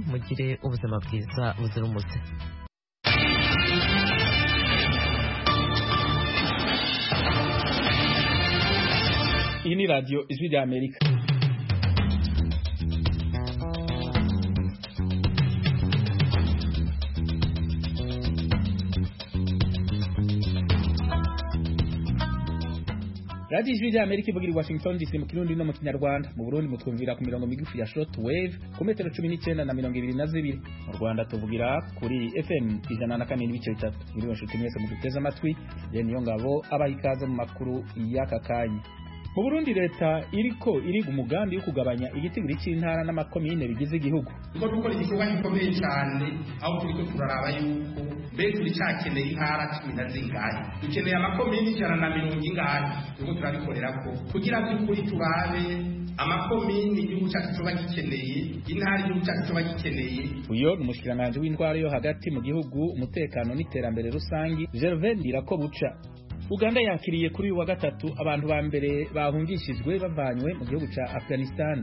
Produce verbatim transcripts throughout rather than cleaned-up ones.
mugire ubuzima bwiza buzira umuze. Iyi ni radio Ijwi rya Amerika. Radio Ijwi rya Amerika ivugira i Washington D C mu Kirundi no mu Kinyarwanda. Mu Burundi mutwumvira ku mirongo migufi ya short wave ku metero cumi n'icyenda na mirongo ibiri na zibiri. Mu Rwanda tuvugira kuri F M ijana na kane n'ibice bitatu. Muri bashuti mwese muduteze amatwi, ye niyo ngabo abayikaze mu makuru y'aka kanya. Mu Burundi leta iriko iriga umugambi wo kugabanya igitigiri cy'intara n'amakomine bigize igihugu. Ngo dukora igikorwa gikomeye cyane aho turiko turaraba yuko mbere turi cyakeneye intara cumi na zingahe. Dukeneye amakomine ijana na mirongo ingahe. Turiko turabikorera ko kugira ngo kuri turabe amakomine igihugu cyacu coba gikeneye, intara igihugu cyacu coba gikeneye. Uyo ni umushikiranganje w'intwaro yo hagati mu gihugu, umutekano n'iterambere rusangi, Gervais Ndirakobuca. Uganda yakiriye kuri uyu wa gatatu abantu ba mbere bahungishijwe bavanywe mu gihugu ca Afghanistan.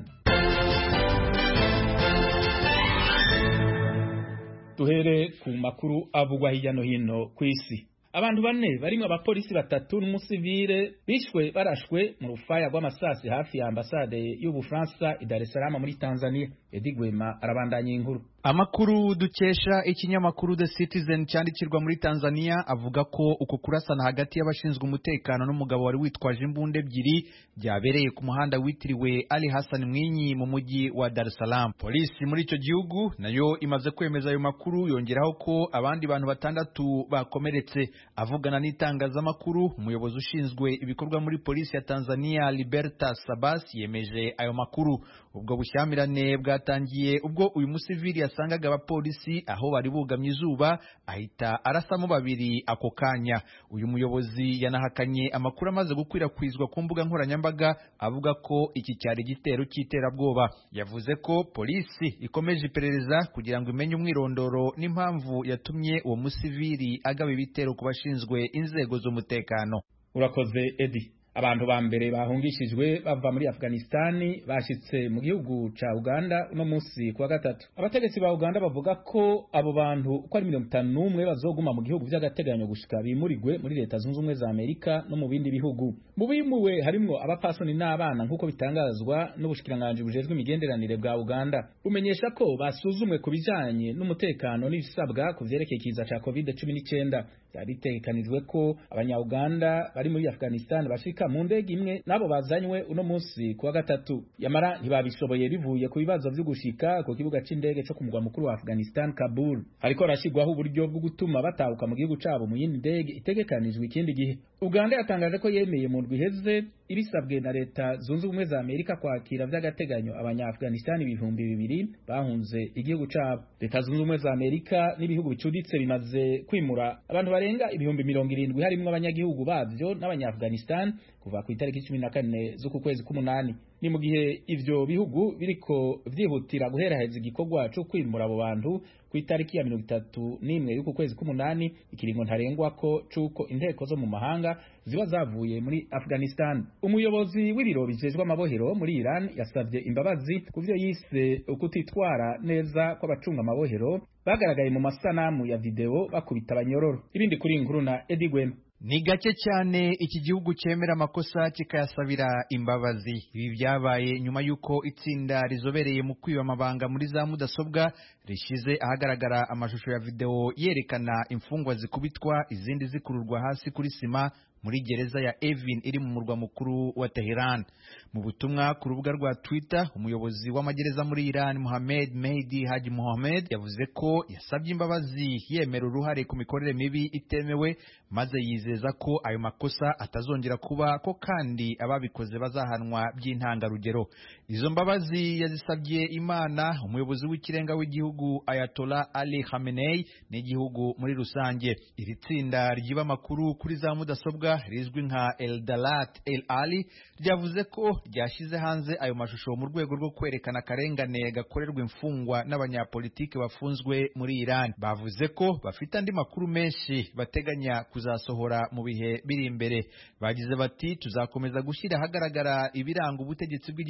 Duhere ku makuru avugwa hirya no hino ku isi. Abantu bane barimo abapolisi batatu n'umusivile bishwe barashwe mu rufaya rw'amasasi hafi ya ambasade y'Ubufaransa i Dar es Salaam muri Tanzania. Edi Gwema arabandanya inkuru. Amakuru dukesha ikinyamakuru The Citizen cyandikirwa muri Tanzania avuga ko uko kurasana hagati y'abashinzwe umutekano n'umugabo wari witwaje imbunda ebyiri byabereye ku muhanda witiriwe Ali Hassan Mwinyi mu mujyi wa Dar es Salaam. Polisi muri icyo gihugu nayo imaze kwemeza ayo makuru, yongeraho ko abandi bantu batandatu bakomeretse. Avugana n'itangazamakuru, umuyobozi ushinzwe ibikorwa muri polisi ya Tanzania Libertas Sabas yemeje ayo makuru. Ubwo bushyamirane bwatangiye ubwo uyu musivili yasangaga abapolisi aho bari bugamye izuba ahita arasamo babiri ako kanya. Uyu muyobozi yanahakanye amakuru amaze gukwirakwizwa ku mbuga nkoranyambaga avuga ko iki cyari igitero cy'iterabwoba. Yavuze ko polisi ikomeje iperereza kugira ngo imenye umwirondoro n'impamvu yatumye uwo musivili agaba ibitero ku bashinzwe inzego z'umutekano. Urakoze Edi. Abantu ba mbere bahungishijwe bava muri Afghanistan bashitse mu gihugu ca Uganda uno munsi kuwa gatatu. Abategetsi ba Uganda bavuga ko abo bantu uko ari mirongo itanu n'umwe bazoguma mu gihugu by'agateganyo gushika bimurigwe muri leta zunze ubumwe za Amerika no mu bindi bihugu. Mu bimuwe harimwo abapasoni n'abana nkuko bitangazwa n'ubushikiranganje bujejwe imigenderanire bwa Uganda. Umenyesha ko basuzumwe ku bijanye n'umutekano n'ibisabwa ku vyerekeye kiza ca covid cumi n'icyenda. Yaritekanijwe ko abanya-Uganda bari muri Afghanistan bashika mu ndege imwe nabo bazanywe uno munsi kuwa gatatu. Yamara ntibabishoboye bivuye ku bibazo byo gushika ku kibuga c'indege cyo ku mugwa mukuru wa Afghanistan Kabul. Ariko rashigwaho uburyo bwo gutuma batahuka mu gihugu cabo mu yindi ndege itegekanijwe ikindi gihe. Uganda yatangaje ko yemeye mu ndwi heze ibisabwe na leta zunze ubumwe za Amerika kwakira vy'agateganyo abanya-Afghanistan ibihumbi bibiri bahunze igihugu cabo. Leta zunze ubumwe za Amerika n'ibihugu bicuditse bimaze kwimura abantu barenga ibihumbi mirongo irindwi harimwo abanyagihugu bavyo n'abanya-Afghanistan kuva ku itariki cumi na kane z'uku kwezi k'umunani. Ni mu gihe ivyo bihugu biriko vyihutira guheraheza igikorwa cyo kwimura abo bantu ku itariki ya mirongo itatu n'imwe y'uku kwezi k'umunani, ikiringo ntarengwa ko cuko inteko zo mu mahanga ziba zavuye muri Afghanistan. Umuyobozi w'ibiro bijejwe amabohero muri Iran yasavye imbabazi ku vyo yise ukutitwara neza kw'abacunga amabohero bagaragaye mu masanamu ya video bakubita abanyororo. Ibindi kuri inkuru na Edi Gwema. Ni gake cyane iki gihugu cyemera amakosa kikayasabira imbabazi. Ibi byabaye nyuma yuko itsinda rizobereye mu kwiba amabanga muri za mudasobwa rishize ahagaragara amashusho ya video yerekana imfungwa zikubitwa izindi zikururwa hasi kuri sima muri gereza ya Evin iri mu murwa mukuru wa Tehran. Mu butumwa ku rubuga rwa Twitter, umuyobozi w'amagereza muri Iran Mohammed Mehdi Haji Mohammed yavuze ko yasabye imbabazi yemera uruhare ku mikorere mibi itemewe, maze yizeza ko ayo makosa atazongera kuba ko kandi ababikoze bazahanwa by'intangarugero. Izo mbabazi yazisabye Imana, umuyobozi w'ikirenga w'igihugu Ayatollah Ali Khamenei n'igihugu muri rusange. Iri tsinda ryiba makuru kuri za mudasobwa rizwi nka El Dalat El Ali ryavuze ko ryashize hanze ayo mashusho mu rwego rwo kwerekana akarengane gakorerwa imfungwa n'abanyapolitike bafunzwe muri Iran. Bavuze ko bafite andi makuru menshi bateganya kuzasohora mu bihe biri imbere. Bagize bati tuzakomeza gushyira ahagaragara ibiranga ubutegetsi bw'igitugu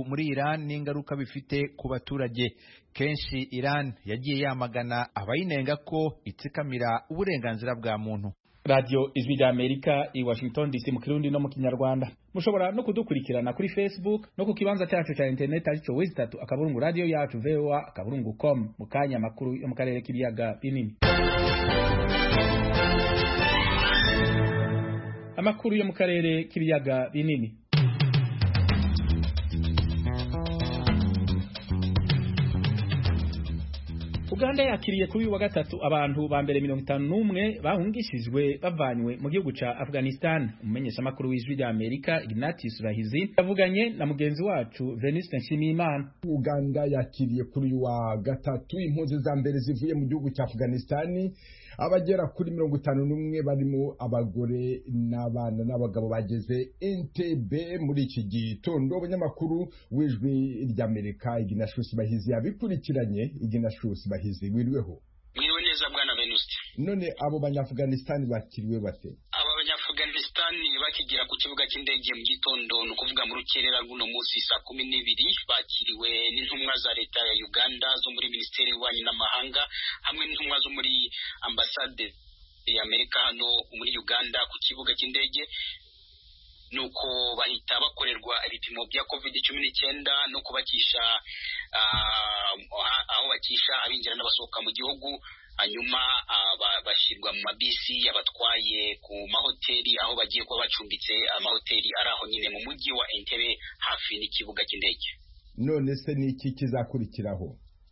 muri Iran n'ingaruka bifite ku baturage. Kenshi Iran yagiye yamagana abayinenga ko itsikamira uburenganzira bwa muntu. Radio Ijwi rya Amerika i Washington D C mu Kirundi no mu Kinyarwanda. Mushobora no kudukurikirana kuri Facebook no ku kibanza cyacu cya internet arico wizitatu akaburungu radio yacu V O A akaburungu com. Mukanya makuru yo mu karere k'ibiyaga binini. Amakuru yo mu karere k'ibiyaga binini. Uganda yakiriye kuri wa gatatu abantu ba mbere mirongo itanu n'umwe bahungishijwe bavanywe mu gihugu ca Afghanistan. Umumenyesha makuru w'Ijwi rya Amerika Ignatius Rahizi yavuganye na mugenzi wacu Venuste Nshimiyimana. Uganda yakiriye kuri wa gatatu impunzi za mbere zivuye mu gihugu ca Afghanistan, abagera kuri mirongo itanu n'umwe barimo abagore n'abana n'abagabo bageze Entebbe muri iki gitondo. Abanyamakuru w'Ijwi rya Amerika Ignatius Bahizi yabikurikiranye. Ignatius Bahizi, wiriweho? Mwiriwe neza bwana Venuste. None abo banyafghanistan bakiriwe bate? Abo banyafghanistan bakigera ku kibuga cy'indege mu gitondo, no kuvuga mu rukerera runo munsi saa kumi n'ibiri, bakiriwe n'intumwa za leta ya Uganda zo muri Ministeri y'Ububanyi n'Amahanga hamwe n'intumwa zo muri ambasade ya Amerika hano muri Uganda ku kibuga cy'indege. Nuko bahita bakorerwa ibipimo bya covid cumi n'icyenda no kubakisha aho bakisha abinjira n'abasohoka mu gihugu, hanyuma bashyirwa mu mabisi yabatwaye ku mahoteli aho bagiye kuba bacumbitse, amahoteli ari aho nyine mu mujyi wa Entebbe hafi n'ikibuga cy'indege. None se ni iki kizakurikiraho?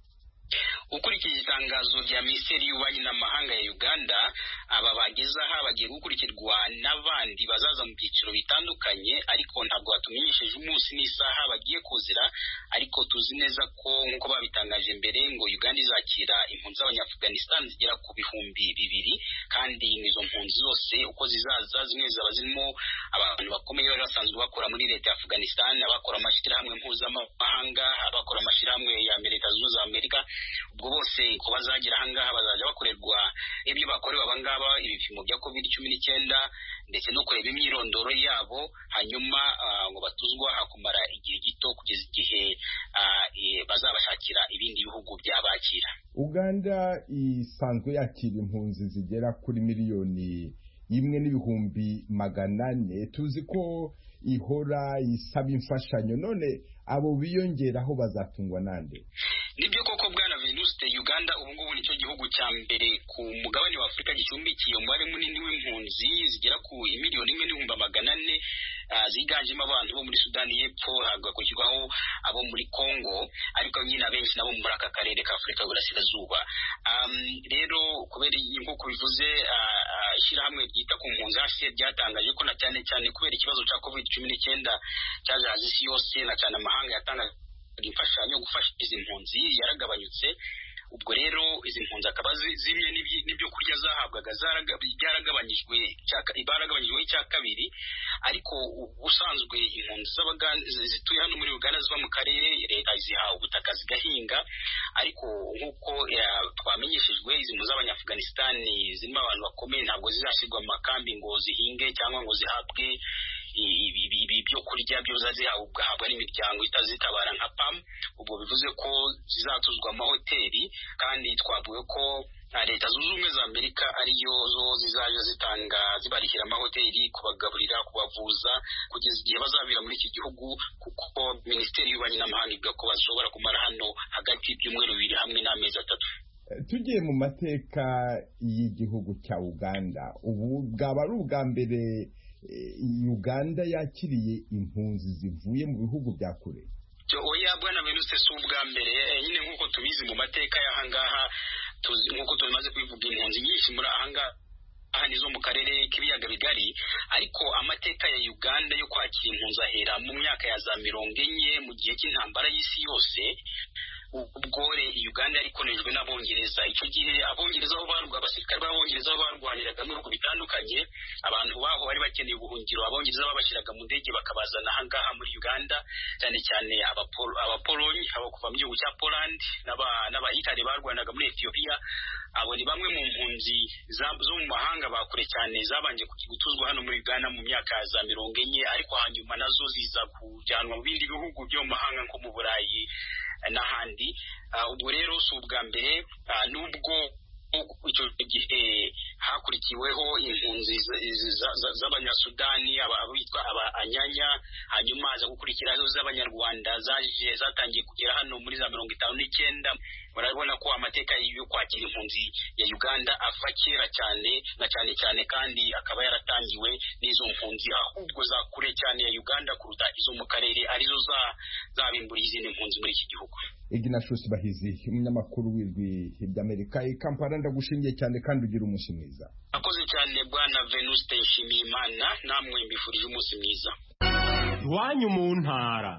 Ukurikije itangazo rya Minisiteri y'Ububanyi n'Amahanga ya Uganda, aba bageze aha bagiye gukurikirwa n'abandi bazaza mu byiciro bitandukanye, ariko ntabwo batumenyesheje umunsi n'isaha bagiye kuzira, ariko tuzi neza ko nk'uko babitangaje mbere ngo Uganda izakira impunzi z'Abanyafghanistan zigera ku bihumbi bibiri, kandi izo mpunzi zose uko zizaza zimwe zaba zirimo abantu bakomeye bari basanzwe bakora muri leta ya Afghanistan, abakora amashyirahamwe mpuzamahanga, abakora amashyirahamwe ya Leta Zunze Ubumwe za Amerika. Ubwo bose ko bazagira ahangaha bazaja bakorerwa ibyo bakorewe abangaba ibipimo bya covid cumi n'icyenda ndetse no kureba imyirondoro yabo, hanyuma uh, ngo batuzwa hakumara igihe gito kugeza igihe uh, bazabashakira ibindi bihugu byabakira. Uganda isanzwe yakira impunzi zigera kuri miliyoni imwe n'ibihumbi magana ane. Tuzi ko ihora isaba imfashanyo, none abo biyongeraho bazatungwa nande? Nibyo koko bwana Venuste, Uganda ubu ngubu nicyo gihugu cya mbere ku mugabane wa Afurika gicumbikiye umubare munini w'impunzi zigera ku miliyoni imwe n'ibihumbi magana ane, uh, ziganjemo abantu bo muri Sudani y'Epfo, hagakurikirwaho abo muri Congo, ariko nyine abenshi nabo muri aka karere ka Afurika y'Uburasirazuba. Um, rero kubera nk'uko bivuze, ishyirahamwe uh, uh, ryita ku mpunzi H C R ryatangaje ko na cyane cyane kubera ikibazo cya covid cumi n'icyenda cyaje isi yose, na cyane amahanga yatangaje imfashanyo gufasha izi mpunzi yaragabanyutse. Ubwo rero izi mpunzi akaba zimwe n'ibyo kurya zahabwaga zaragabanyijwe ibaragabanyijwe icya kabiri, ariko ubusanzwe impunzi z'abaganda zituye hano muri Uganda ziva mu karere leta zihawe ubutaka zigahinga, ariko nk'uko twamenyeshejwe izi mpunzi z'Abanyafghanistan zirimo abantu bakomeye, ntabwo zizashyirwa mu makambi ngo zihinge cyangwa ngo zihabwe ibi byo kurya byo zazihabwa n'imiryango itazitabara nka P A M. Ubwo bivuze ko zizatuzwa amahoteli, kandi twavuye ko Leta Zunze Ubumwe za Amerika ariyo zo zizaje zitanga zibarihira amahoteli, kubagaburira, kubavuza kugeza igihe bazabira muri iki gihugu, kuko Minisiteri y'Ububanyi n'Amahanga ivuga ko bashobora kumara hano hagati y'ibyumweru bibiri hamwe n'amezi atatu. Tugiye mu mateka y'igihugu cya Uganda, ubu bwaba ari ubwa mbere Uganda yakiriye impunzi zivuye mu bihugu bya kure? Oya bwana Venuste, si ubwa mbere. Nyine nk'uko tubizi mu mateka y'ahangaha, tuzi nk'uko tumaze kubivuga impunzi nyinshi muri ahangaha aha nizo mu karere k'ibiyaga bigari, ariko amateka ya Uganda yo kwakira impunzi ahera mu myaka ya za mirongo enye mu gihe cy'intambara y'isi yose, ubwo Uganda yari ikonejwe n'Abongereza. Icyo gihe Abongereza aho barwa abasirikare b'Abongereza aho barwaniraga mu bihugu bitandukanye, abantu baho bari bakeneye ubuhungiro, Abongereza babashyiraga mu ndege bakabazana ahangaha muri Uganda, cyane cyane abapolonyi abo kuva mu gihugu cya Poland n'aba n'aba Italy barwanaga muri Ethiopia, abo ni bamwe mu mpunzi zo mu mahanga bakure cyane zabanje gutuzwa hano muri Uganda mu myaka za mirongo enye ariko hanyuma nazo ziza kujyanwa mu bindi bihugu byo mu mahanga nko mu Burayi n'ahandi. Ubwo rero si ubwa mbere nubwo icyo gihe hakurikiweho impunzi z'abanyasudani abitwa abanyanya, hanyuma haza gukurikiraho z'abanyarwanda zaje zatangiye kugera hano muri za mirongo itanu n'icyenda. Murabona ko amateka yo kwakira impunzi ya Uganda ava kera cyane na cyane cyane kandi akaba yaratangiwe n'izo mpunzi ahubwo za kure cyane ya Uganda kuruta izo mu karere arizo za zabimburiye izindi mpunzi muri iki gihugu. Ignatius Bahizi, umunyamakuru w'Ijwi ry'Amerika i Kampala, ndagushingiye cyane kandi ugira umunsi mwiza. Akoze cyane bwana Venuste Nshimiyimana, namwe mbifurije umunsi mwiza. Iwanyu mu ntara.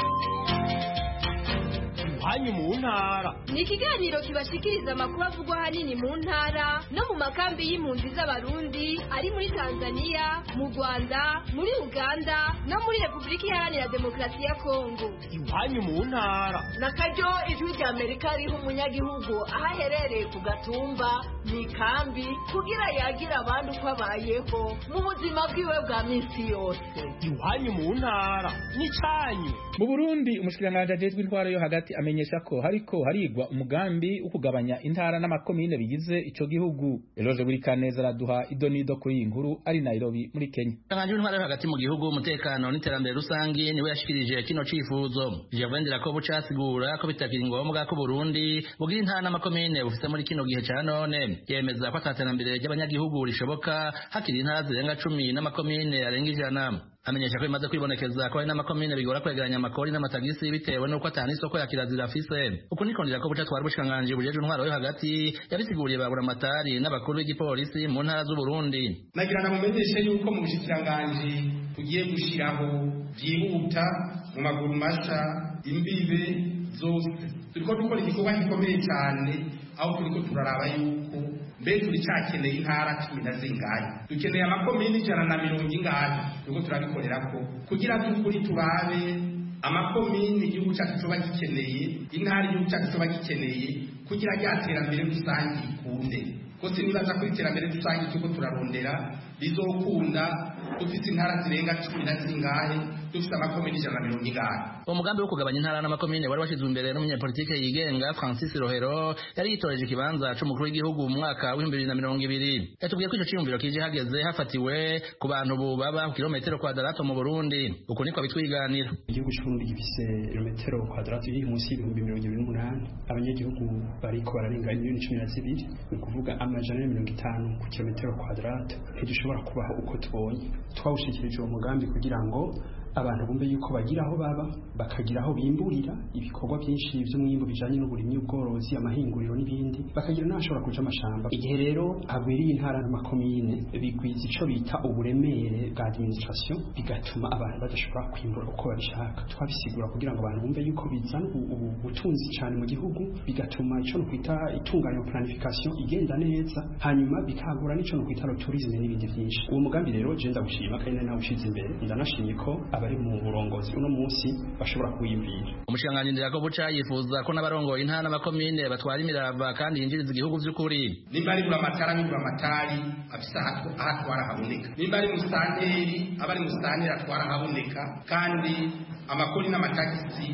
Iwanyu mu ntara ni ikiganiro kibashikiriza amakuru avugwa ahanini mu ntara no mu makambi y'impunzi z'abarundi ari muri Tanzania, mu Rwanda, muri Uganda no muri Repubulika Iharanira Demokarasi ya Kongo. Iwanyu mu ntara nakaryo Ijwi ry'Amerika riha umunyagihugu aho aherereye ku gatumba mu ikambi kugira yagira abandi uko abayeho mu buzima bwiwe bwa minsi yose. Iwanyu mu ntara ni cyanyu. Mu Burundi umushikiranganje ajejwe intwaro yo hagati amenyesha ko hariko harigwa umugambi wo kugabanya intara n'amakomine bigize ico gihugu. Eloge Burikaneza raduha idonido kuri iyi nkuru ari Nairobi muri Kenya. Umushikiranganje w'intwaro yo hagati mu gihugu umutekano n'iterambere rusangi niwe yashikirije kino cifuzo. Javendera ko bucasigura ko bitakiri ngombwa ko Burundi bugira intara n'amakomine bufite muri kino gihe ca none. Yemeza ko ataterambere ry'abanyagihugu rishoboka hakiri intara zirenga cumi n'amakomine arenga ijana. Amenyesha ko imaze kwibonekeza ko ari n'amakomine bigora kwegeranya amakori n'amatagisi bitewe n'uko atani isoko ya kirazira afise. Uko nikondera ko buca twari bushikanganje bujeje intwaro yo hagati yabisiguriye babura amatari n'abakuru b'igipolisi mu ntara z'u Burundi. Nagira namumenyeshe yuko mu bushikiranganje tugiye gushiraho byihuta mu maguru masha imbibe zose. Turiko dukora igikorwa gikomeye cyane aho turiko turaraba yuko mbe turi cyakeneye intara cumi na zingahe, dukeneye amakomine ijana na mirongo ingahe. Turiko turabikorera ko kugira tukuri turabe amakomine igihugu cyacu tuba gikeneye, intara igihugu cyacu tuba gikeneye kugira ryaterambere rusange ikunde. Kose nibaza ko iterambere rusange turiko turarondera rizokunda dufite intara zirenga cumi na zingahe, dufite amakomine ijana na mirongo ingahe. Umugambi wo kugabanya intara n'amakomine wari washizwe imbere n'umunyapolitike yigenga Francis Rohero yari yitoreje ikibanza c'umukuru w'igihugu mu mwaka w'ibihumbi bibiri na mirongo ibiri. Yatubwiye ko ico ciyumviro kije hageze hafatiwe ku bantu bubaba ku kilometero kwadrato mu Burundi. Uko niko bitwiganira. Igihugu c'Uburundi gifise kilometero kwadrato iri munsi y'ibihumbi mirongo ibiri n'umunani. Abanyagihugu bariko bararenga miliyoni cumi na zibiri, ni kuvuga amajana ya mirongo itanu ku kilometero kwadrato. Ntidushobora kubaho uko tubonye. Twawushikirije uwo mugambi kugira ngo abantu bumve yuko bagira aho baba, bakagira aho bimburira ibikorwa byinshi by'umwimbo bijanye n'uburimyi, ubworozi, amahinguriro n'ibindi, bakagira n'ashobora kuja amashamba. Igihe rero agwiriye intara n'amakomine bigwiza ico bita uburemere bwa administration, bigatuma abantu badashobora kwimbura uko babishaka. Twabisigura kugira ngo abantu bumve yuko bizana ubutunzi cyane mu gihugu, bigatuma ico no kwita itunganya planification igenda neza, hanyuma bikagura n'ico no kwita tourisme n'ibindi byinshi. Uwo mugambi rero je ndagushima kandi nawe ushize imbere, ndanashimye ko bari mu burongozi uno munsi bashobora kuyimvira. Umushikiranganje ndira ko buca yifuza ko n'abarongoye intara n'amakomine batwara imirava kandi yinjiriza igihugu vy'ukuri. Nimba ari bura amatara n'ibura amatari afisa ahatwara haboneka, nimba ari musanteri abari musanteri atwara haboneka, kandi amakori n'amatagisi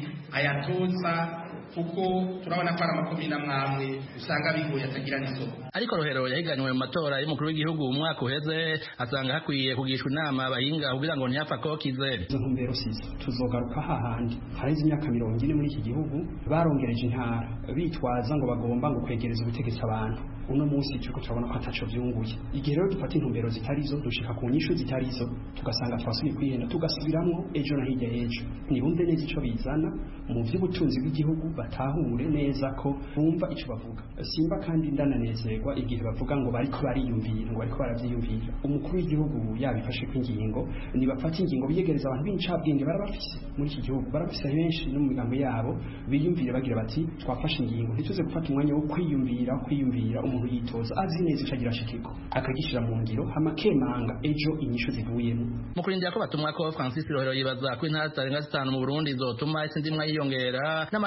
ayatoza kuko turabona ko ari amakomine amwamwe usanga bigoye atagira n'isoko. Ariko Rohero yahiganywe mu matora y'umukuru w'igihugu mu mwaka uheze asanga hakwiye kugishwa inama abahinga kugira ngo ntiyapfa kokize. Izo ntumbero sizo tuzogaruka hahandi harize imyaka mirongo ine muri iki gihugu barongereje intara bitwaza ngo bagomba ngo kwegereza ubutegetsi abantu. Uno munsi cyuko turabona ko ataco vyunguye. Igihe rero dufata intumbero zitari zo dushika ku nyishu zitari zo tugasanga twasubiye kwihenda tugasubiramwo ejo na hirya y'ejo. Nibumve neza ico bizana mu vy'ubutunzi bw'igihugu, batahure neza ko bumva ico bavuga. Simba kandi ndananezerwa igihe bavuga ngo bariko bariyumvira ngo bariko baravyiyumvira. Umukuru w'igihugu yabifashe kw'ingingo, ni bafata ingingo biyegereza abantu b'incabwenge barabafise muri iki gihugu, barabafise benshi no mu migambo yabo biyumvira bagira bati twafashe ingingo ntituze gufata umwanya wo kwiyumvira kwiyumvira umuntu yitoza azi neza icagira shikiko akagishira mu ngiro hamakemanga ejo inyishu zivuyemo. Mu kurindira ko batumwa ko Francis Rohero yibaza ko intara zitarenga zitanu mu Burundi zotuma itsindimwa yiyongera n'amahinguriro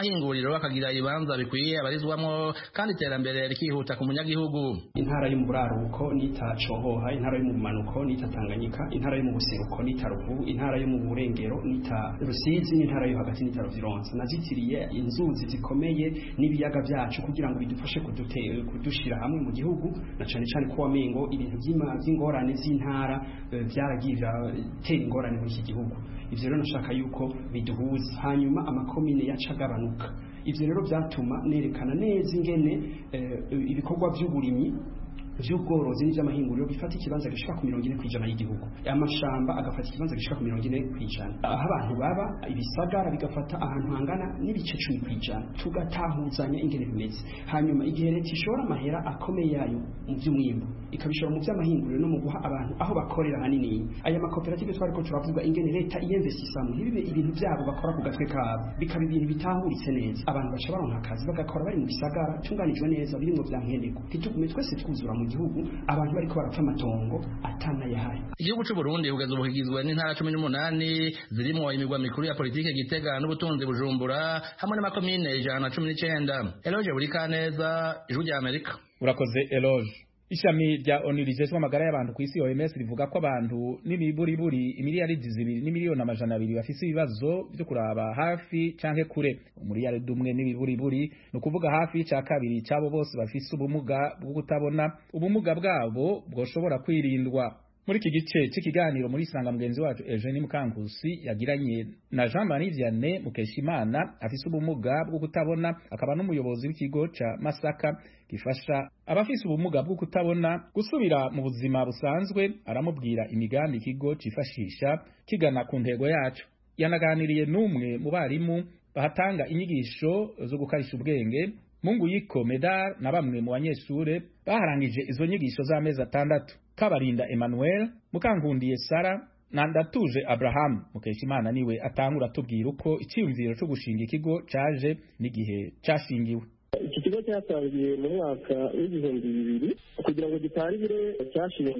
amavuriro akagira ibibanza bikwiye abarizwamo kandi iterambere rikihuta ku munyagihugu. Intara yo mu buraruko nitacohoha, intara yo mu manuko nitatanganyika, intara yo mu buseruko nitaruvu, intara yo mu burengero nita Rusizi, n'intara yo hagati nita Ruzironse. Nazitiriye inzuzi zikomeye n'ibiyaga byacu kugira ngo bidufashe kudutera kudushira hamwe mu gihugu, na cyane cyane ko wamengo ibintu by'imanzi ingorane z'intara byaragira tera ingorane muri iki gihugu. Ivyo rero nashaka yuko biduhuza, hanyuma amakomine yacagabanuka. Ivyo rero byatuma nerekana neza ingene ibikorwa by'uburimyi by'ubworozi n'iby'amahinguriro bifata ikibanza gishika ku mirongo ine kw'ijana y'igihugu, amashamba agafata ikibanza gishika ku mirongo ine kw'ijana, aho abantu baba ibisagara bigafata ahantu hangana n'ibice cumi kw'ijana. Tugatahuzanya ingene bimeze, hanyuma igihe leta ishora amahera akomeye yayo mu by'umwimbu ikabishora mu by'amahinguriro no mu guha abantu aho bakorera hanini, aya makoperative twariko turavuga ingene leta iyinvestisamo ntibibe ibintu byabo bakora ku gatwe kabo, bikaba ibintu bitahuritse neza, abantu baca baronka akazi bagakora bari mu bisagara tunganijwe neza birimo bya nkeneko, ntitugume twese twuzura mu gihugu abantu bariko barapfa amatongo atana yahaye. Igihugu cy'u Burundi kugeza ubu kigizwe n'intara cumi n'umunani zirimo imigwa mikuru ya politike Gitega n'ubutunzi Bujumbura hamwe n'amakomine ijana na cumi n'icenda. Eloge Burikaneza, Ijwi rya Amerika. Urakoze Eloge. Ishami rya ONU rijejwe amagara y'abantu ku isi O M S rivuga ko abantu n'imiburiburi imiliyaridi zibiri n'imiliyoni amajana abiri bafise ibibazo byo kuraba hafi canke kure. Umuriyaridi umwe n'imiburiburi no kuvuga hafi ca kabiri cabo bose bafise ubumuga bwo kutabona, ubumuga bwabo bwoshobora kwirindwa. Muri iki gice cy'ikiganiro muri Isanga mugenzi wacu Eugene Mukankusi yagiranye na Jean Marie Vianney Mukeshimana afise ubumuga bwo kutabona, akaba n'umuyobozi w'ikigo ca Masaka gifasha abafise ubumuga bwo kutabona gusubira mu buzima busanzwe. Aramubwira imigambi ikigo cifashisha kigana ku ntego yacu. Yanaganiriye n'umwe mu barimu bahatanga inyigisho zo gukarisha ubwenge, Mungu Yiko Medar, na bamwe mu banyeshure baharangije izo nyigisho z'amezi atandatu. Kabarinda Emmanuel, Mukankundiye Sara na Ndatuje Abraham. Mukeshimana niwe atangura tubwira uko icyumviro cyo gushinga ikigo caje n'igihe cashingiwe. Iki kigo cyatangiye mu mwaka w'ibihumbi bibiri kugira ngo gitangire cyashingiwe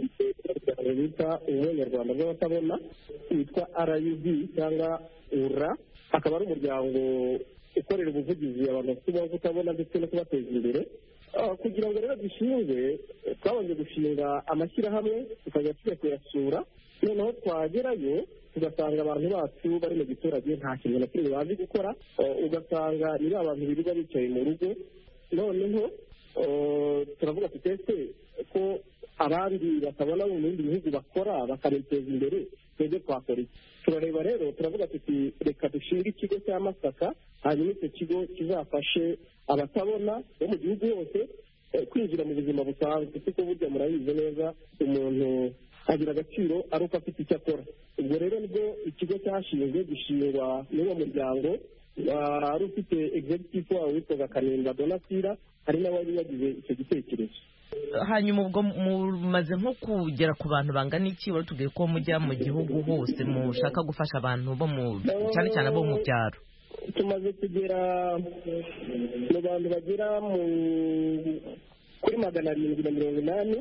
bita Ubunyarwanda bw'abatabona witwa R U B cyangwa U R A, akaba ari umuryango ukorera ubuvugizi abantu bafite ubumuga bwo kutabona ndetse no kubateza imbere. Kugira ngo rero dushinge twabanje gushinga amashyirahamwe tukajya tujya kuyasura, noneho twagerayo tugasanga abantu bacu bari mu giturage nta kintu na kimwe bazi gukora, ugasanga niba abantu birirwa bicaye mu rugo. Noneho turavuga tutese ko abandi batabona mu bindi bihugu bakora bakaniteza imbere, twebwe twakora iki? Turareba rero turavuga tuti reka dushinga ikigo cya Masaka, hanyuma icyo kigo kizafashe abatabona bo mu gihugu hose kwinjira mu buzima busanzwe, kuko burya murabizi neza umuntu agira agaciro ari uko afite icyo akora. Ubwo rero nibwo ikigo cyashinzwe gishingwa n'uwo muryango wari ufite executive wawe witwaga Kanimba Donatira, hari n'abari bagize icyo gitekerezo. Hanyuma ubwo mumaze nko kugera ku bantu bangana iki? Wari tubwiye ko mujya mu gihugu hose mushaka gufasha abantu bo mu cyane cyane bo mu byaro. Tumaze kugera mu bantu bagera mu kuri magana arindwi na mirongo inani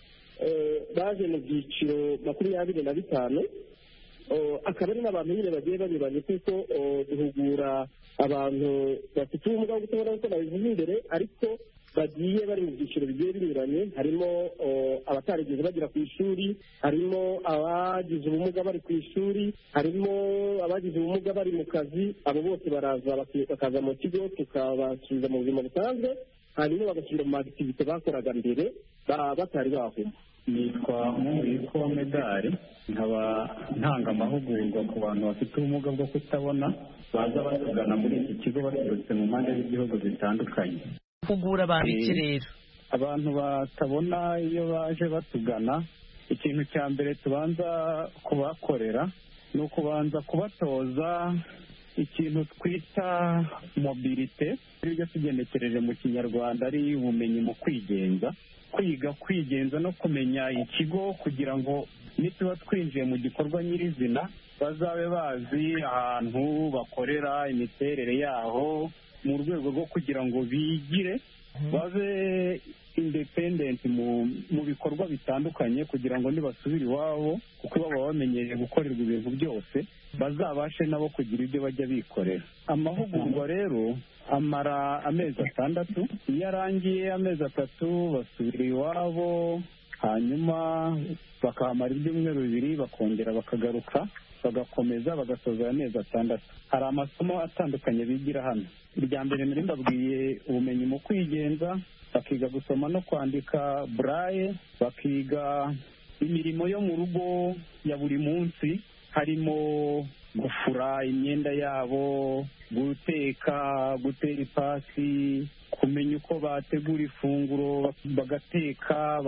baje mu byiciro makumyabiri na bitanu, akaba ari n'abantu nyine bagiye banyuranye kuko duhugura abantu bafite ubumuga bwo kutabona kuko nabivuze imbere, ariko bagiye bari mu byiciro bigiye binyuranye. Harimo abatarigeze bagera ku ishuri, harimo abagize ubumuga bari ku ishuri, harimo abagize ubumuga bari mu kazi. Abo bose baraza bakaza mu kigo tukabasubiza mu buzima busanzwe, hanyuma bagasubira mu activite bakoraga mbere batari bahuma. Nitwa Mungu Yiko Medari, nkaba ntanga amahugurwa ku bantu bafite ubumuga bwo kutabona baza batugana muri iki kigo baturutse mu mpande z'igihugu zitandukanye. Kugura abantu iki rero? Abantu batabona iyo baje batugana, ikintu cya mbere tubanza kubakorera ni ukubanza kubatoza ikintu twita mobilite, ibyo tugenekereje mu Kinyarwanda ari ubumenyi mu kwigenza, kwiga kwigenza no kumenya ikigo kugira ngo nituba twinjiye mu gikorwa nyirizina bazabe bazi ahantu bakorera, imiterere yaho, mu rwego rwo kugira ngo bigire babe independent mu mu bikorwa bitandukanye kugira ngo nibasubire iwabo kuko baba bamenyereye gukorerwa ibintu byose bazabashe nabo kugira ibyo bajya bikorera. Amahugurwa rero amara amezi atandatu, iyo arangiye amezi atatu basubira iwabo, hanyuma bakahamara ibyumweru bibiri bakongera bakagaruka bagakomeza bagasoza amezi atandatu. Hari amasomo atandukanye bigira hano. Irya mbere nari mbabwiye ubumenyi mu kwigenza, bakiga gusoma no kwandika braille, bakiga imirimo yo mu rugo ya buri munsi, harimo gufura imyenda yabo, guteka, gutera ipasi, kumenya uko bategura ifunguro, bagateka,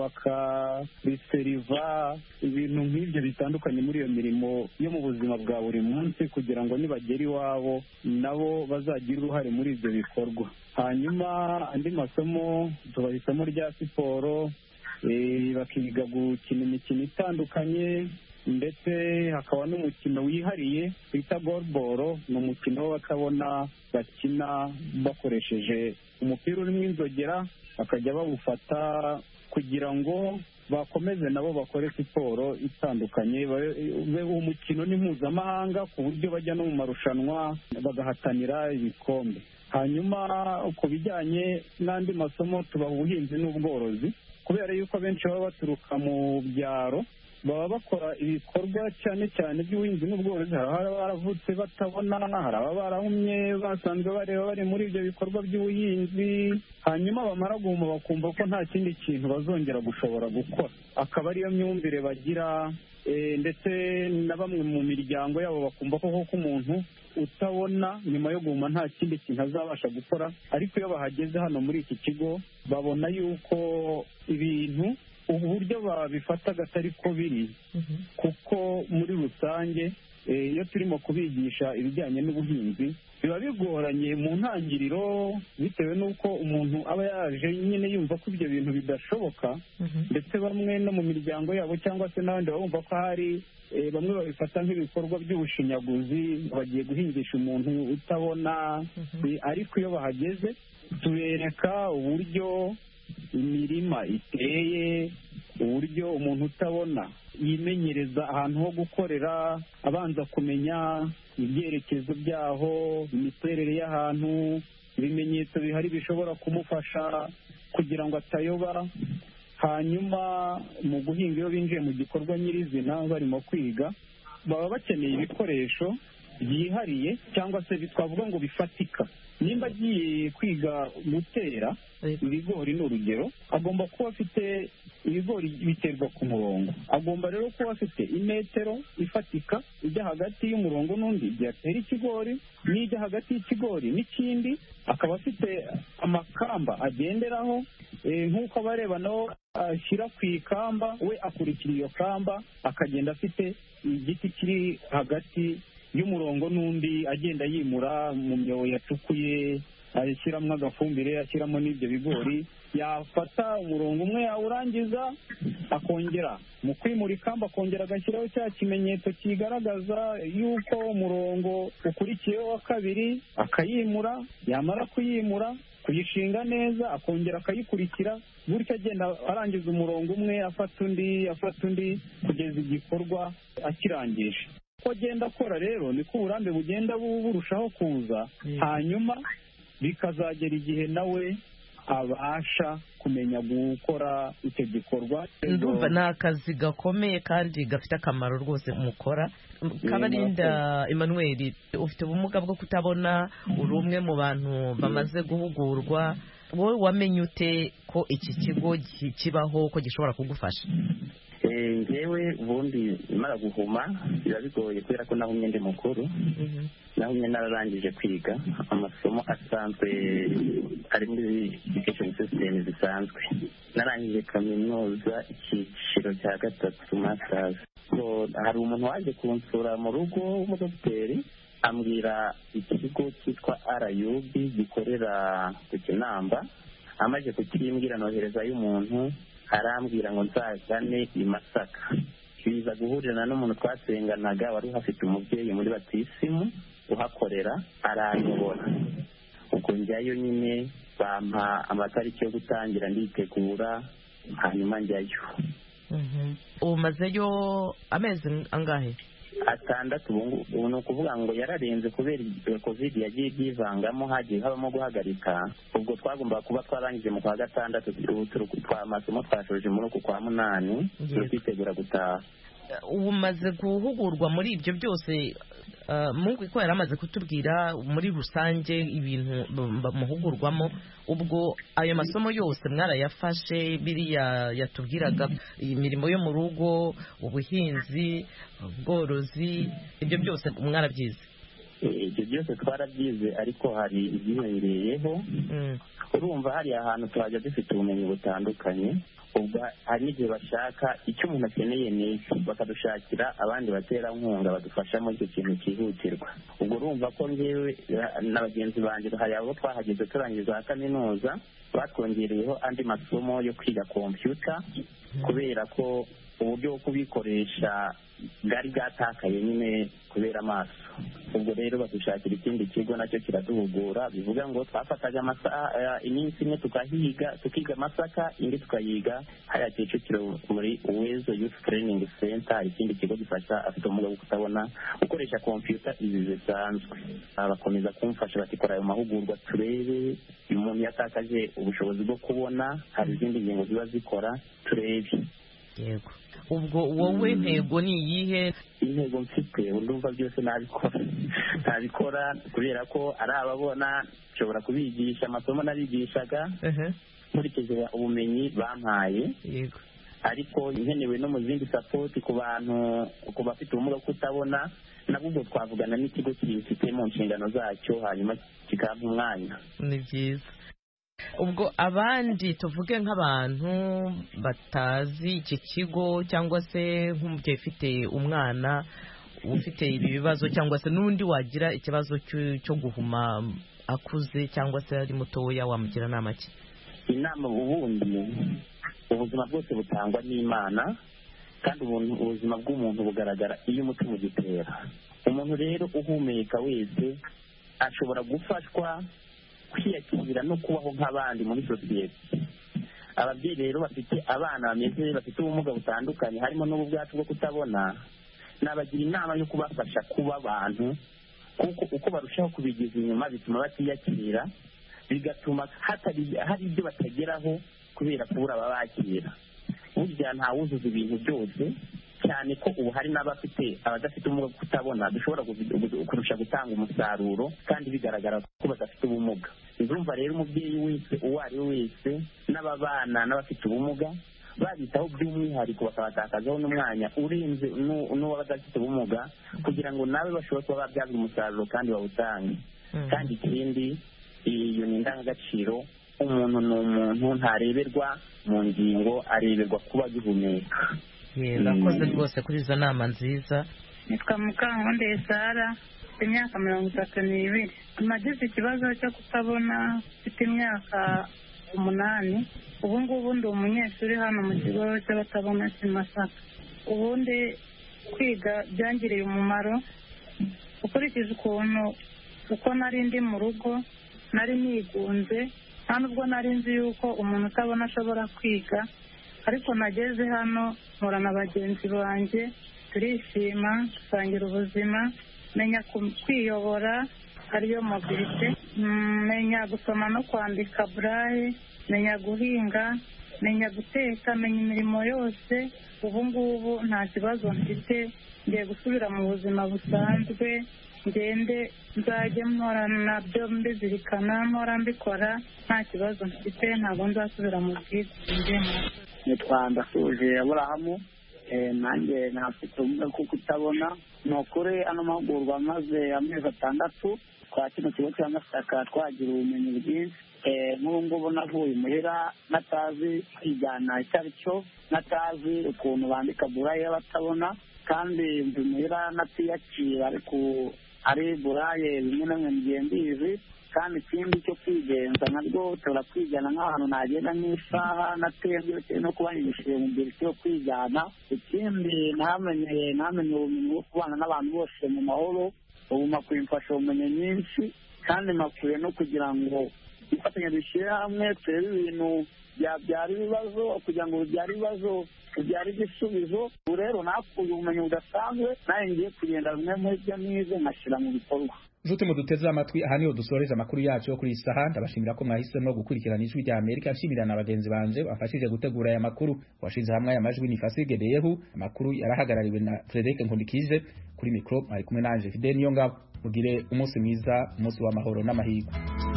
bakariseriva, ibintu nk'ibyo bitandukanye muri iyo mirimo yo mu buzima bwa buri munsi kugira ngo nibagera iwabo nabo bazagire uruhare muri ibyo bikorwa. Hanyuma andi masomo tubaha isomo rya siporo, bakiga gukina imikino itandukanye, ndetse hakaba n'umukino wihariye bita golball. Ni umukino w'abatabona bakina bakoresheje umupira urimo inzogera, bakajya bawufata kugira ngo bakomeze nabo bakore siporo itandukanye. Uwo mukino ni mpuzamahanga ku buryo bajya no mu marushanwa bagahatanira ibikombe. Hanyuma ku bijyanye n'andi masomo tubaha ubuhinzi n'ubworozi, kubera yuko abenshi baba baturuka mu byaro, baba bakora ibikorwa cyane cyane by'ubuhinzi n'ubworozi. Hari ababa baravutse batabona, hari ababa barahumye basanzwe bareba bari muri ibyo bikorwa by'ubuhinzi, hanyuma bamara guhuma bakumva ko nta kindi kintu bazongera gushobora gukora. Akaba ariyo myumvire bagira, ndetse na bamwe mu miryango yabo bakumva ko koko umuntu utabona nyuma yo guhuma nta kindi kintu azabasha gukora. Ariko iyo bahageze hano muri iki kigo babona yuko ibintu uburyo babifataga atari ko biri, kuko muri rusange iyo turimo kubigisha ibijyanye n'ubuhinzi biba bigoranye mu ntangiriro, bitewe n'uko umuntu aba yaje nyine yumva ko ibyo bintu bidashoboka, ndetse bamwe no mu miryango yabo cyangwa se n'abandi bumva ko hari bamwe babifata nk'ibikorwa by'ubushinyaguzi, bagiye guhingisha umuntu utabona. Ariko iyo bahageze tubereka uburyo imirima iteye, uburyo umuntu utabona yimenyereza ahantu ho gukorera, abanza kumenya ibyerekezo byaho, imiterere y'ahantu, ibimenyetso bihari bishobora kumufasha kugira ngo atayoba. Hanyuma mu guhinga iyo binjiye mu gikorwa nyirizina barimo kwiga, baba bakeneye ibikoresho byihariye cyangwa se twavuga ngo bifatika. Nimba agiye kwiga gutera ibigori ni urugero, agomba kuba afite ibigori biterwa ku murongo, agomba rero kuba afite imetero ifatika ijya hagati y'umurongo n'undi igihe atera ikigori, n'ijya hagati y'ikigori n'ikindi, akaba afite amakamba agenderaho, nk'uko abareba naho ashyira ku ikamba, we akurikira iyo kamba, akagenda afite igiti kiri hagati y'umurongo n'undi, agenda yimura mu myobo yacukuye, ashyiramo agafumbire, ashyiramo n'ibyo bigori. Yafata umurongo umwe yawurangiza, akongera mu kwimura ikamba akongera agashyiraho cya kimenyetso kigaragaza yuko umurongo ukurikiyeho wa kabiri, akayimura. Yamara kuyimura, kuyishinga neza, akongera akayikurikira, gutyo agenda arangiza umurongo umwe, afata undi afata undi kugeza igikorwa akirangije. Uko agenda akora rero niko uburambe bugenda burushaho kuza, hanyuma bikazagera igihe nawe abasha kumenya gukora icyo gikorwa. Ndumva ni akazi gakomeye kandi gafite akamaro rwose mukora. Kabarinda Emmanuel, ufite ubumuga bwo kutabona, uri umwe mu bantu bamaze guhugurwa. Wowe wamenye ute ko iki kigo kibaho, ko gishobora kugufasha? Ngewe ubundi mara guhuma biba bigoye kubera ko nahumye ndi mukuru, nahumye nararangije kwiga amasomo asanzwe ari muri education system zisanzwe. Narangije kaminuza icyiciro cya gatatu masters. So hari umuntu waje kunsura mu rugo w'umudogiteri, ambwira ikigo cyitwa R U B gikorera ku Kinamba. Amaze kukimbwira nohereza y'umuntu, arambwira ngo nzazane i Masaka. Biza guhurirana n'umuntu twasenganaga wari uhafite umubyeyi muri batisimu uhakorera, aranyobora. Ubwo njyayo nyine bampa amatariki yo gutangira nditegura hanyuma njyayo. umazeyo amezi angahe? atandatu. ubu ni ukuvuga ngo yararenze kubera covid yagiye byivangamo hagiye habamo guhagarika. ubwo twagomba kuba twarangije mu kwa gatandatu, amasomo twashoje muri uku kwa munani no kwitegura gutaha. ubu umaze guhugurwa muri ibyo byose, Mungu ko yaramaze kutubwira muri rusange ibintu muhugurwamo. ubwo ayo masomo yose mwarayafashe, biriya yatubwiraga imirimo yo mu rugo, ubuhinzi, ubworozi, ibyo byose mwarabyize? ibyo byose twarabyize, ariko hari ibyiyongereyeho. urumva hari ahantu twajya dufite ubumenyi butandukanye. ubwo hari n'igihe bashaka icyo umuntu akeneye neza, bakadushakira abandi baterankunga badufasha muri icyo kintu cyihutirwa. ubwo urumva ko ngewe na bagenzi banjye hari abo twahageze turangiza kaminuza batwongereyeho andi masomo yo kwiga kompiyuta, kubera ko uburyo bwo kubikoresha bwari bwatakaye nyine kubera amaso. ubwo rero badushakira ikindi kigo nacyo kiraduhugura, bivuga ngo twafataga amasaha iminsi imwe tukahiga tukiga Masaka, indi tukayiga hariya Kicukiro muri Uwezo Youth Training Center. hari ikindi kigo gifasha afite ubumuga bwo kutabona gukoresha kompiyuta izi zisanzwe. bakomeza kumfasha batikora ayo mahugurwa, turebe umuntu yatakaje ubushobozi bwo kubona, hari izindi ngingo ziba zikora, turebe. yego. ubwo wowe intego ni iyihe? intego mfite ndumva byose nabikora ntabikora kubera ko ari ababona, nshobora kubigisha amasomo nabigishaga nkurikije ubumenyi bampaye. yego. ariko nkenewe no mu zindi sapoti ku bantu, ku bafite ubumuga bwo kutabona, nabwo ubwo twavugana n'ikigo kibifite mu nshingano zacyo, hanyuma kikampa umwanya. ni byiza. ubwo abandi tuvuge nk'abantu batazi iki kigo, cyangwa se nk'umubyeyi ufite umwana ufite ibi bibazo, cyangwa se n'undi wagira ikibazo cyo guhuma akuze cyangwa se ari mutoya, wamugira nama ki? inama ubundi ubuzima bwose butangwa n'Imana, kandi ubuzima bw'umuntu bugaragara iyo umutima ugitera. umuntu rero uhumeka wese ashobora gufashwa kwiyakira no kubaho nk'abandi muri sosiyete. ababyeyi rero bafite abana bameze bafite ubumuga butandukanye, harimo n'ubu bwacu bwo kutabona, nabagira inama yo kubafasha kuba abantu, kuko uko barushaho kubigiza inyuma bituma batiyakira, bigatuma hatari hari ibyo batageraho kubera kubura ababakira. burya ntawuzuza ibintu byose, cyane ko ubu hari n'abafite abadafite ubumuga bwo kutabona dushobora kurusha gutanga umusaruro kandi bigaragara ko badafite ubumuga. ndumva rero umubyeyi wese uwo ari we wese n'ababana n'abafite ubumuga babitaho by'umwihariko, bakabatakazaho n'umwanya urenze n'uw'abadafite ubumuga, kugira ngo nawe bashobore kuba babyaza umusaruro kandi bawutange. kandi ikindi, iyo ni indangagaciro. umuntu ni umuntu, ntareberwa mu ngingo, areberwa kuba agihumeka. urakoze rwose kuri izo nama nziza. nitwa Mukankonde Sara, mfite imyaka mirongo itatu n'ibiri. nagize ikibazo cyo kutabona mfite imyaka umunani. ubu ngubu ndi umunyeshuri hano mu kigo cy'abatabona cy'i Masaka. ubundi kwiga byangiriye umumaro, ukurikije ukuntu uko nari ndi mu rugo nari nigunze, nta nubwo nari nzi yuko umuntu utabona ashobora kwiga. ariko nageze hano mpura na bagenzi banjye, turishima, dusangira ubuzima, menya kwiyobora ariyo mobilite, menya gusoma no kwandika burayi, menya guhinga, menya guteka, menya imirimo yose. ubu ngubu nta kibazo mfite, ngiye gusubira mu buzima busanzwe, ngende nzajye mpora nabyo mbizirikana, mpora mbikora, nta kibazo mfite, ntabwo nzasubira mu bwigunge. nitwa Ndasuje Aburahamu, nanjye ntafite ubumuga bwo kutabona. ni ukuri ano mahugurwa maze amezi atandatu kwa kino kigo cya Masaka twagira ubumenyi bwinshi. nk'ubu ngubu navuye imuhira natazi kwijyana icyo ari cyo, natazi ukuntu bandika burayi y'abatabona, kandi mva imuhira natiyakira, ariko ari burayi bimwe na bimwe ngiye mbizi. kandi ikindi cyo kwigenza nabwo ushobora kwijyana nk'ahantu nagenda nk'isaha natembye bitewe no kuba yishimiye mu gihe cyo kwijyana. ikindi ntamenye ntamenye ubumenyi bwo kubana n'abantu bose mu mahoro. ubu makwiye mfasha ubumenyi nyinshi, kandi makwiye no kugira ngo dufatanya dushyire hamwe turebe ibintu byabyara ibibazo kugira ngo bibyare ibibazo bibyare igisubizo. ubu rero nakuye ubumenyi budasanzwe nawe ngiye kugenda bimwe muri byo nize nkashyira mu bikorwa. Nshuti muduteze amatwi, aha niho dusoreje amakuru yacu yo kuri iyi saha. Ndabashimira ko mwahisemo gukurikirana Ijwi rya Amerika. Nshimira na bagenzi banje bafashije gutegura aya makuru. Washize hamwe aya majwi ni Fasige Beyehu. Amakuru yarahagarariwe na Frederic Nkundikije. Kuri mikro ari kumwe nanje Fidel Niyongabo. Mugire umunsi mwiza, umunsi w'amahoro n'amahirwe.